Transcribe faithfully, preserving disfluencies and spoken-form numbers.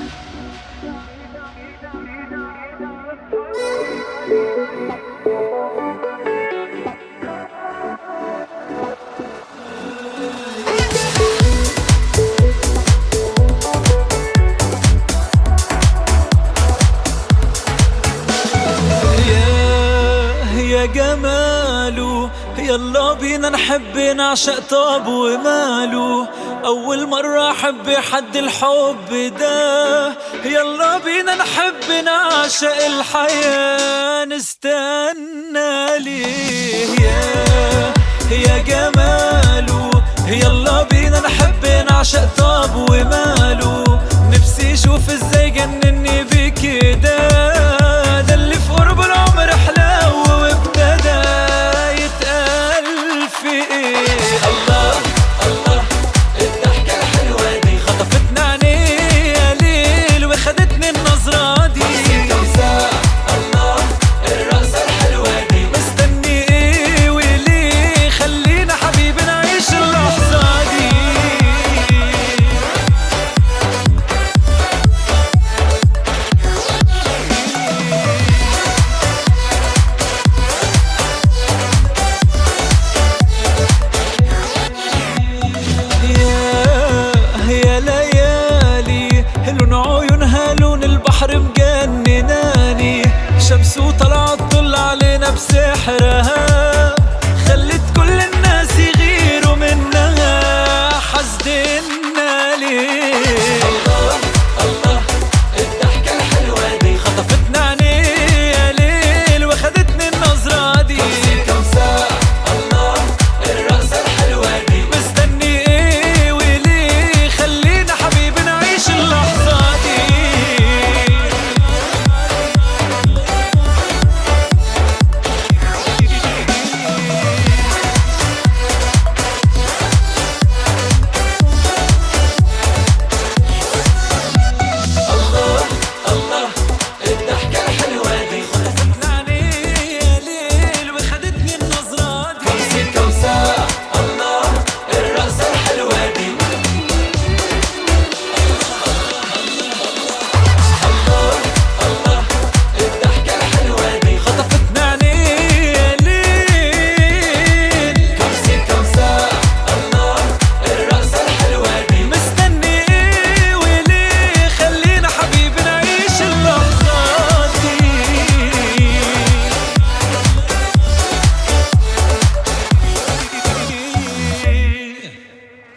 يا جماله يلا بينا نحب نعشق طاب وماله. أول مرة أحب حد الحب ده، يلا بينا نحب نعشق الحياة نستنى ليه. يا يا جماله يلا بينا نحب نعشق طاب وماله. نفسي اشوف ازاي جنني بكده، ده اللي في قرب العمر حلاوة وابتدى يتقال في ايه. الله الله الضحكة الحلوة دي خطفتنا عينيها ليل وخدتني النظرة دي. الله الرقصة الحلوة دي مستني ايه وليه، خلينا حبيبي نعيش اللحظة دي. يا ليالي لون عيونها لون البحر مجنناني، شمس وطلعت طل علينا بسحرها.